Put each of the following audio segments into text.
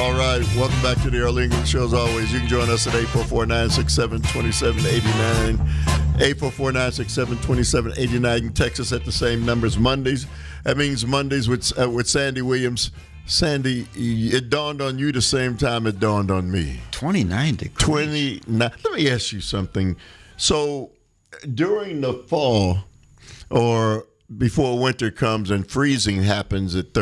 All right, welcome back to the Early English Show. As always, you can join us at 844-967-2789. 844-967-2789. You can text us at the same numbers. Mondays, that means Mondays with Sandy Williams. Sandy, it dawned on you the same time it dawned on me. 29 degrees. 29. Let me ask you something. So during the fall or before winter comes and freezing happens at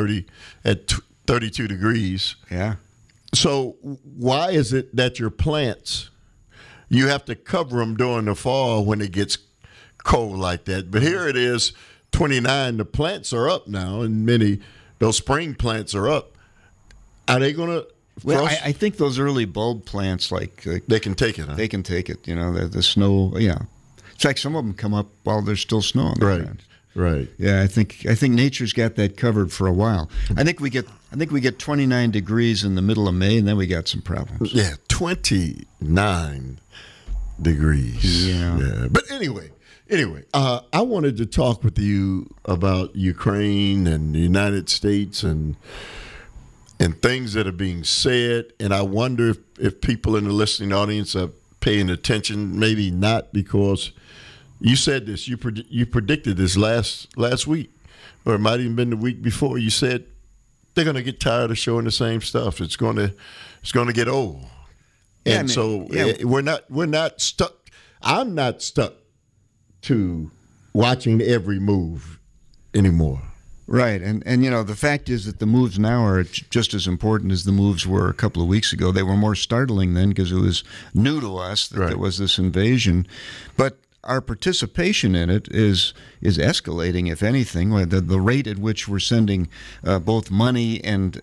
32 degrees. Yeah. So why is it that your plants, you have to cover them during the fall when it gets cold like that? But here it is, 29. The plants are up now, and those spring plants are up. Are they going to? Well, I think those early bulb plants, like they can take it. Huh? They can take it. You know, the snow. Yeah. In fact, some of them come up while there's still snow on the ground. Right. Yeah, I think nature's got that covered for a while. I think we get 29 degrees in the middle of May, and then we got some problems. Yeah, 29 degrees. Yeah. But anyway, I wanted to talk with you about Ukraine and the United States and things that are being said, and I wonder if people in the listening audience are paying attention. Maybe not, because you said this. You predicted this last week, or it might even been the week before. You said they're going to get tired of showing the same stuff. It's going to get old, and we're not stuck. I'm not stuck to watching every move anymore. Right, and the fact is that the moves now are just as important as the moves were a couple of weeks ago. They were more startling then because it was new to us that there was this invasion, but our participation in it is escalating, if anything. The rate at which we're sending both money and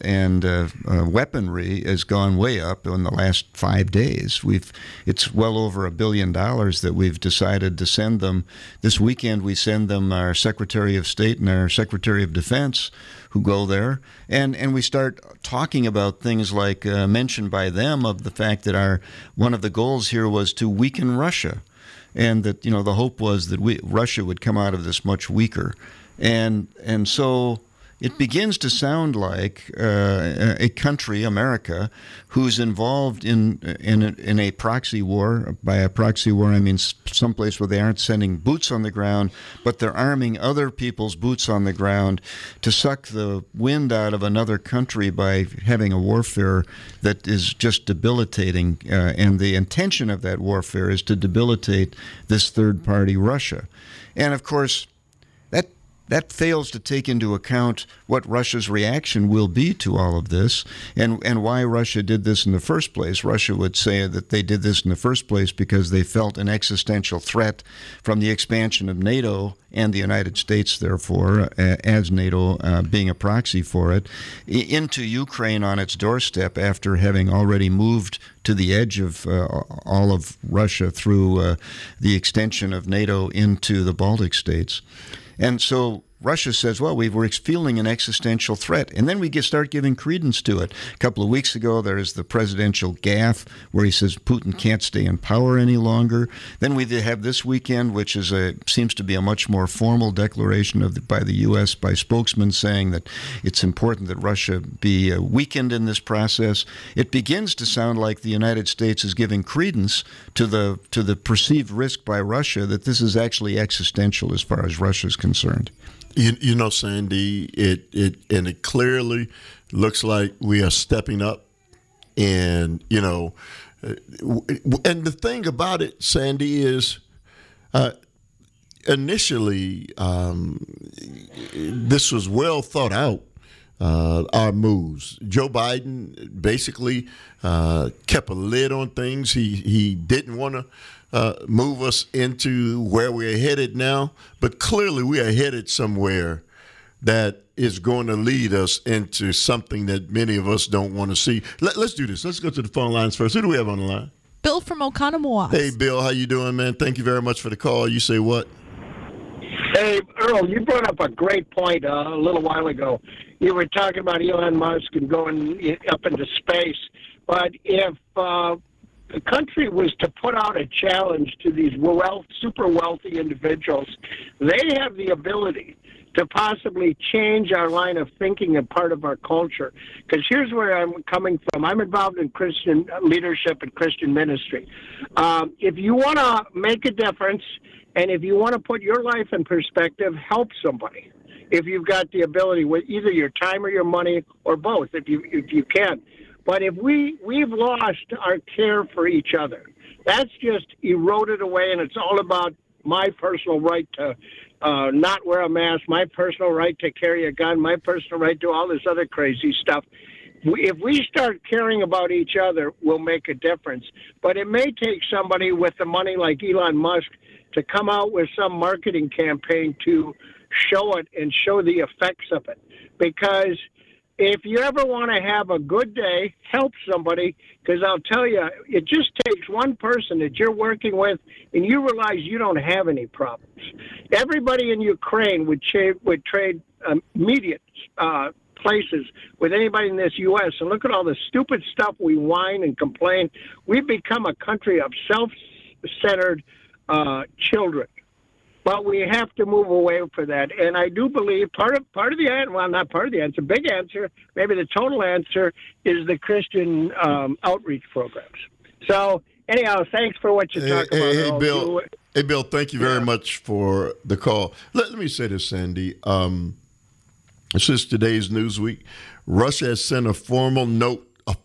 weaponry has gone way up in the last 5 days. It's well over $1 billion that we've decided to send them. This weekend we send them our Secretary of State and our Secretary of Defense who go there, and we start talking about things like mentioned by them of the fact that one of the goals here was to weaken Russia. And that the hope was that Russia would come out of this much weaker, and so it begins to sound like a country, America, who's involved in a proxy war. By a proxy war, I mean someplace where they aren't sending boots on the ground, but they're arming other people's boots on the ground to suck the wind out of another country by having a warfare that is just debilitating. And the intention of that warfare is to debilitate this third party, Russia. And of course, that fails to take into account what Russia's reaction will be to all of this and why Russia did this in the first place. Russia would say that they did this in the first place because they felt an existential threat from the expansion of NATO and the United States, therefore, as NATO being a proxy for it, into Ukraine on its doorstep after having already moved to the edge of all of Russia through the extension of NATO into the Baltic states. And so Russia says, well, we're feeling an existential threat. And then we start giving credence to it. A couple of weeks ago, there's the presidential gaffe where he says Putin can't stay in power any longer. Then we have this weekend, which seems to be a much more formal declaration by the U.S. by spokesmen saying that it's important that Russia be weakened in this process. It begins to sound like the United States is giving credence to the perceived risk by Russia that this is actually existential as far as Russia is concerned. Sandy, it clearly looks like we are stepping up, and and the thing about it, Sandy, is initially this was well thought out. Our moves. Joe Biden basically kept a lid on things. He didn't want to move us into where we're headed now, but clearly we are headed somewhere that is going to lead us into something that many of us don't want to see. Let's do this. Let's go to the phone lines first. Who do we have on the line? Bill from Oconomowoc. Hey, Bill, how you doing, man? Thank you very much for the call. You say what? Hey, Earl, you brought up a great point a little while ago. You were talking about Elon Musk and going up into space, but if the country was to put out a challenge to these super wealthy individuals, they have the ability to possibly change our line of thinking and part of our culture. Because here's where I'm coming from. I'm involved in Christian leadership and Christian ministry. If you want to make a difference, and if you want to put your life in perspective, help somebody. If you've got the ability with either your time or your money or both, if you can. But if we've lost our care for each other, that's just eroded away, and it's all about my personal right to not wear a mask, my personal right to carry a gun, my personal right to all this other crazy stuff. If we start caring about each other, we'll make a difference. But it may take somebody with the money like Elon Musk to come out with some marketing campaign to show it and show the effects of it. Because if you ever want to have a good day, help somebody, because I'll tell you, it just takes one person that you're working with, and you realize you don't have any problems. Everybody in Ukraine would trade immediate places with anybody in this U.S., and look at all the stupid stuff we whine and complain. We've become a country of self-centered children. But we have to move away from that. And I do believe part of the answer, well, not part of the answer, big answer, maybe the total answer is the Christian outreach programs. So anyhow, thanks for what you talk about. Hey, Bill, thank you very much for the call. Let me say this, Sandy. Since today's Newsweek, Russia has sent a formal note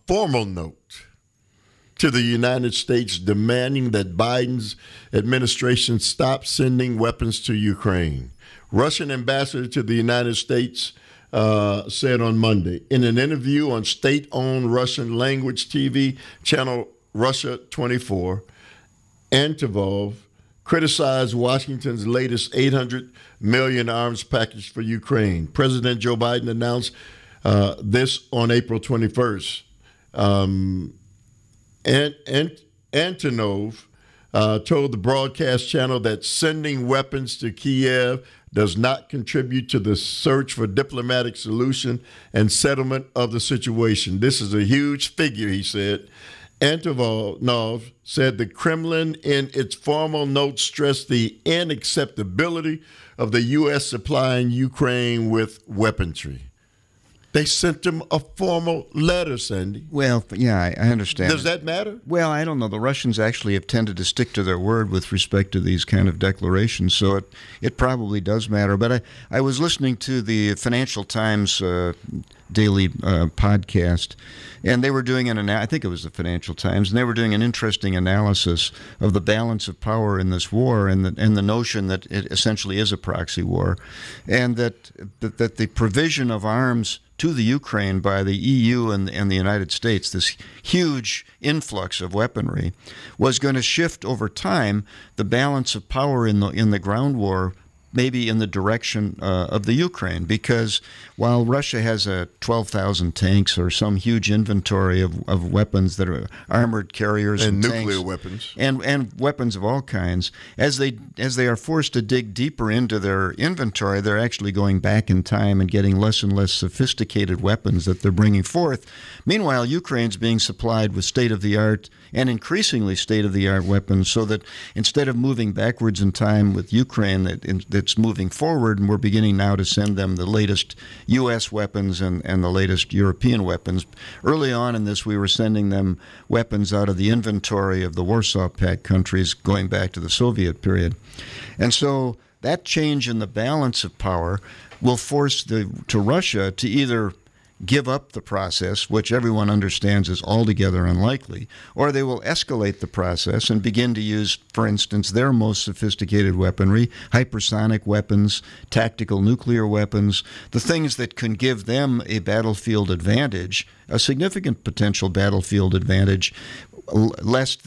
to the United States demanding that Biden's administration stop sending weapons to Ukraine. Russian ambassador to the United States said on Monday in an interview on state-owned Russian language TV channel Russia 24, Antonov criticized Washington's latest $800 million arms package for Ukraine. President Joe Biden announced this on April 21st. Antonov told the broadcast channel that sending weapons to Kiev does not contribute to the search for diplomatic solution and settlement of the situation. This is a huge figure, he said. Antonov said the Kremlin, in its formal note, stressed the unacceptability of the U.S. supplying Ukraine with weaponry. They sent him a formal letter, Sandy. Well, yeah, I understand. Does that matter? Well, I don't know. The Russians actually have tended to stick to their word with respect to these kind of declarations, so it probably does matter. But I was listening to the Financial Times daily podcast, and they were doing I think it was the Financial Times, and they were doing an interesting analysis of the balance of power in this war and the notion that it essentially is a proxy war, and that the provision of arms to the Ukraine by the EU and the United States, this huge influx of weaponry, was going to shift over time the balance of power in the ground war, maybe in the direction of the Ukraine, because while Russia has 12,000 tanks or some huge inventory of weapons that are armored carriers and nuclear tanks, weapons and weapons of all kinds, as they are forced to dig deeper into their inventory, they're actually going back in time and getting less and less sophisticated weapons that they're bringing forth. Meanwhile, Ukraine's being supplied with state-of-the-art and increasingly state-of-the-art weapons, so that instead of moving backwards in time with Ukraine, that's moving forward, and we're beginning now to send them the latest U.S. weapons and the latest European weapons. Early on in this, we were sending them weapons out of the inventory of the Warsaw Pact countries going back to the Soviet period. And so that change in the balance of power will force to Russia to either give up the process, which everyone understands is altogether unlikely, or they will escalate the process and begin to use, for instance, their most sophisticated weaponry, hypersonic weapons, tactical nuclear weapons, the things that can give them a battlefield advantage, a significant potential battlefield advantage, lest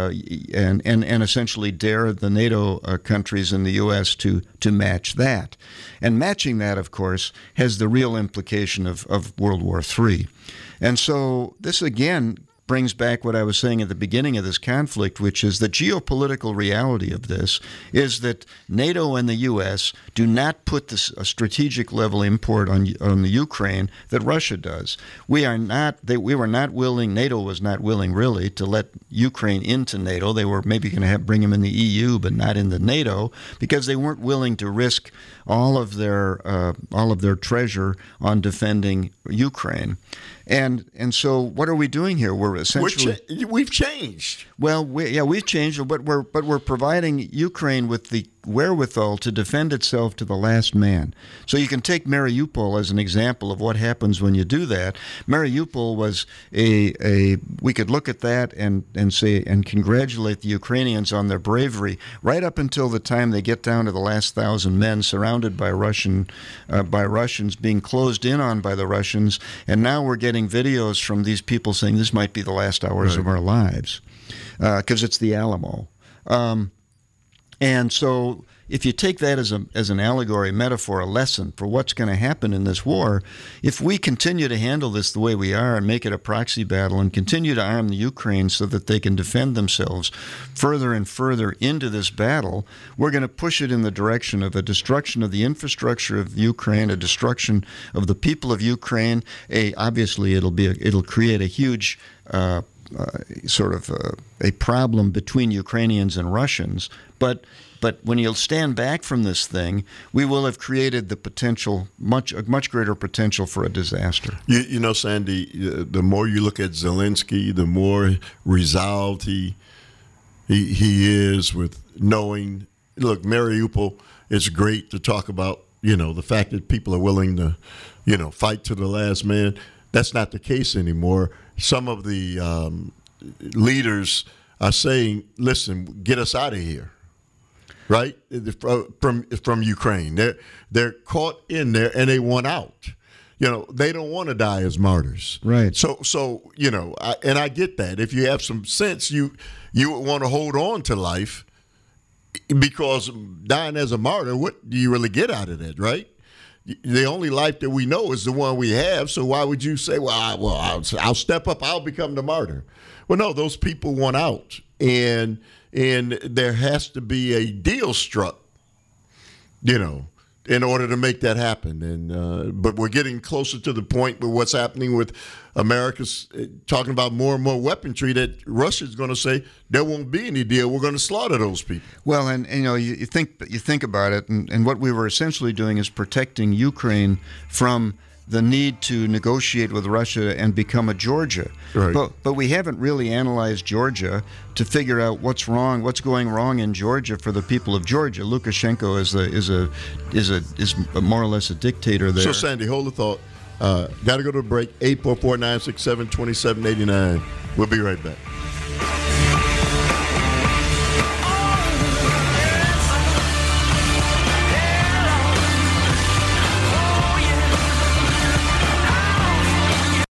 and essentially dare the NATO countries and the U.S. to match that. And matching that, of course, has the real implication of World War III. And so this, again, brings back what I was saying at the beginning of this conflict, which is the geopolitical reality of this is that NATO and the U.S. do not put this a strategic level import on the Ukraine that Russia does. We were not willing. NATO was not willing really to let Ukraine into NATO. They were maybe going to bring them in the EU, but not into NATO, because they weren't willing to risk all of their treasure on defending Ukraine. And so what are we doing here? We're essentially we've changed. Well, we've changed, but we're providing Ukraine with the wherewithal to defend itself to the last man. So you can take Mariupol as an example of what happens when you do that. Mariupol was we could look at that and say and congratulate the Ukrainians on their bravery right up until the time they get down to the last 1,000 men surrounded by Russians, being closed in on by the Russians, and now we're getting videos from these people saying this might be the last hours of our lives because it's the Alamo. And so if you take that as an allegory, metaphor, a lesson for what's going to happen in this war, if we continue to handle this the way we are and make it a proxy battle and continue to arm the Ukraine so that they can defend themselves further and further into this battle, we're going to push it in the direction of a destruction of the infrastructure of Ukraine, a destruction of the people of Ukraine. Obviously, it'll create a huge sort of a problem between Ukrainians and Russians, but when you'll stand back from this thing, we will have created the potential, a much greater potential for a disaster. You know, Sandy, the more you look at Zelensky, the more resolved he is with knowing. Look, Mariupol, it's great to talk about. The fact that people are willing to, fight to the last man. That's not the case anymore. Some of the leaders are saying, "Listen, get us out of here." Right from Ukraine, they're caught in there and they want out. They don't want to die as martyrs. Right. So and I get that. If you have some sense, you would want to hold on to life, because dying as a martyr, what do you really get out of that? Right. The only life that we know is the one we have. So why would you say, I'll step up, I'll become the martyr? Well, no, those people want out, and there has to be a deal struck, in order to make that happen. And but we're getting closer to the point with what's happening with America's talking about more and more weaponry that Russia's going to say there won't be any deal. We're going to slaughter those people. Well, and you think about it, and what we were essentially doing is protecting Ukraine from the need to negotiate with Russia and become a Georgia. Right. But we haven't really analyzed Georgia to figure out what's going wrong in Georgia for the people of Georgia. Lukashenko is more or less a dictator there. So, Sandy, hold the thought. Got to go to a break. 844-967-2789. We'll be right back.